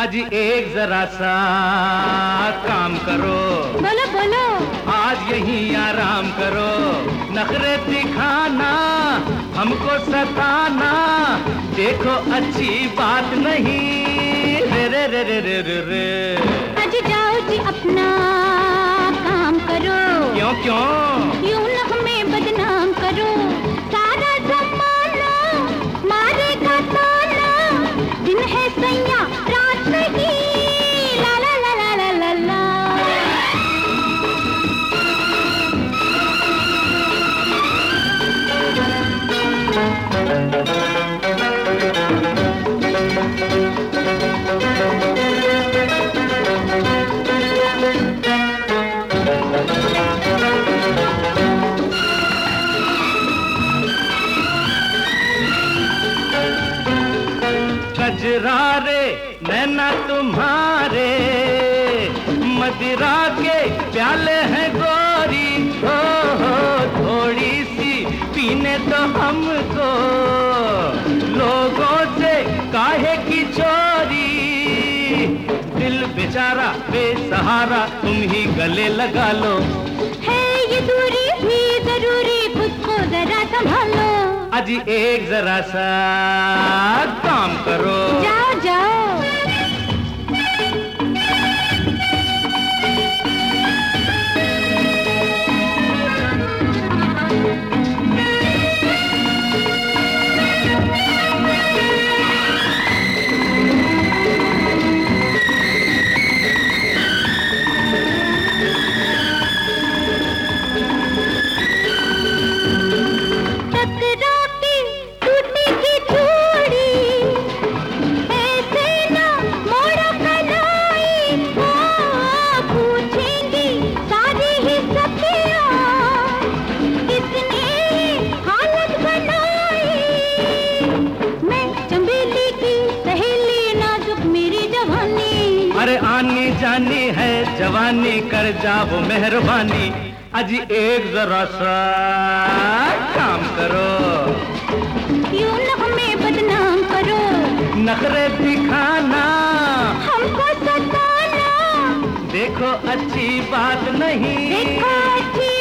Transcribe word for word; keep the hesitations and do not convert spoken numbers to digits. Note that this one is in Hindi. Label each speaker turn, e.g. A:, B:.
A: आज एक जरा सा काम करो,
B: बोलो बोलो,
A: आज यहीं आराम करो, नखरे दिखाना हमको सताना, देखो अच्छी बात नहीं, रे रे रे रे रे रे रे।
B: आज जाओ जी अपना काम करो।
A: क्यों क्यों?
B: यूं न हमें बदनाम करो, सारा जमाना मारेगा ताना, दिन है सैया रात नहीं, ला ला ला ला ला ला ला।
A: गजरारे नैना तुम्हारे, मदिरा के प्याले हैं गोरी, हो हो थोड़ी सी पीने तो हमको, लोगों से काहे की चोरी, दिल बेचारा बेसहारा तुम ही गले लगा लो,
B: है ये दूरी भी जरूरी, खुद को जरा संभालो।
A: आज एक जरा सा काम करो,
B: जाओ जाओ।
A: अरे आनी जानी है जवानी, कर जाओ मेहरबानी, आज एक जरा सा काम करो,
B: यूं न हमें बदनाम करो,
A: नखरे दिखाना
B: हमको सताना,
A: देखो अच्छी बात नहीं,
B: देखो अच्छी